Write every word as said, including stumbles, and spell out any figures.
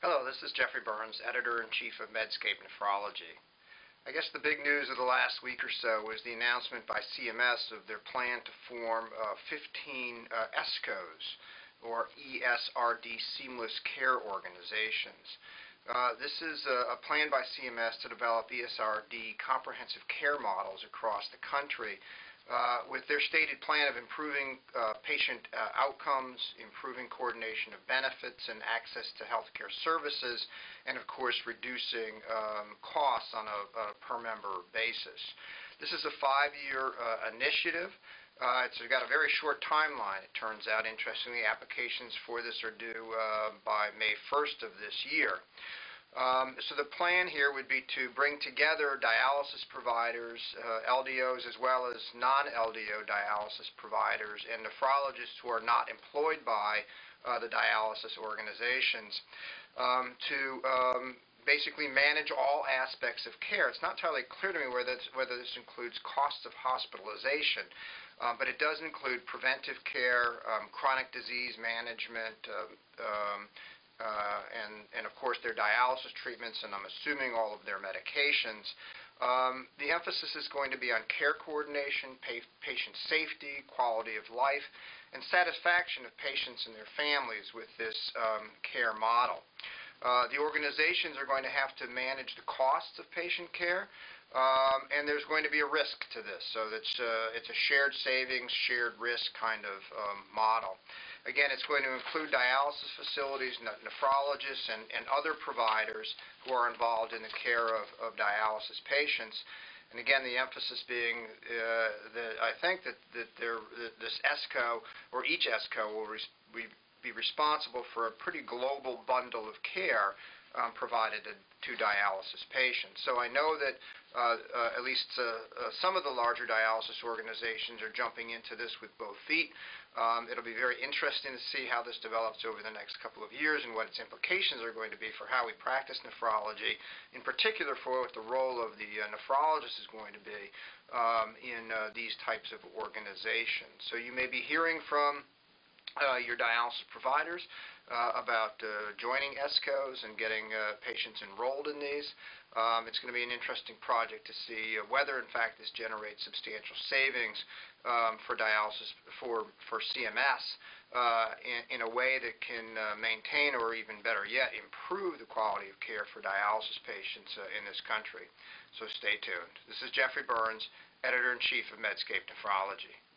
Hello, this is Jeffrey Burns, Editor-in-Chief of Medscape Nephrology. I guess the big news of the last week or so was the announcement by C M S of their plan to form uh, fifteen uh, E S C Os, or E S R D Seamless Care Organizations. Uh, this is a, a plan by C M S to develop E S R D comprehensive care models across the country, Uh, with their stated plan of improving uh, patient uh, outcomes, improving coordination of benefits and access to healthcare services, and of course reducing um, costs on a, a per-member basis. This is a five-year uh, initiative. Uh, it's got a very short timeline, it turns out. Interestingly, applications for this are due uh, by May first of this year. Um, so the plan here would be to bring together dialysis providers, uh, L D Os, as well as non-L D O dialysis providers and nephrologists who are not employed by uh, the dialysis organizations um, to um, basically manage all aspects of care. It's not entirely clear to me whether this, whether this includes costs of hospitalization, um, but it does include preventive care, um, chronic disease management, uh, um, Uh, and, and of course their dialysis treatments, and I'm assuming all of their medications. Um, the emphasis is going to be on care coordination, pa patient safety, quality of life, and satisfaction of patients and their families with this um, care model. Uh, the organizations are going to have to manage the costs of patient care, um, and there's going to be a risk to this, so that's, uh, it's a shared savings, shared risk kind of um, model. Again, it's going to include dialysis facilities, nephrologists, and, and other providers who are involved in the care of, of dialysis patients. And again, the emphasis being uh, that I think that, that, there, that this E S C O, or each E S C O, will res be responsible for a pretty global bundle of care um, provided to, to dialysis patients. So I know that uh, uh, at least uh, uh, some of the larger dialysis organizations are jumping into this with both feet. Um, it'll be very interesting to see how this develops over the next couple of years and what its implications are going to be for how we practice nephrology, in particular for what the role of the uh, nephrologist is going to be um, in uh, these types of organizations. So you may be hearing from Uh, your dialysis providers uh, about uh, joining E S C Os and getting uh, patients enrolled in these. Um, it's going to be an interesting project to see uh, whether, in fact, this generates substantial savings um, for dialysis for for C M S uh, in, in a way that can uh, maintain, or even better yet, improve the quality of care for dialysis patients uh, in this country. So stay tuned. This is Jeffrey Burns, Editor-in-Chief of Medscape Nephrology.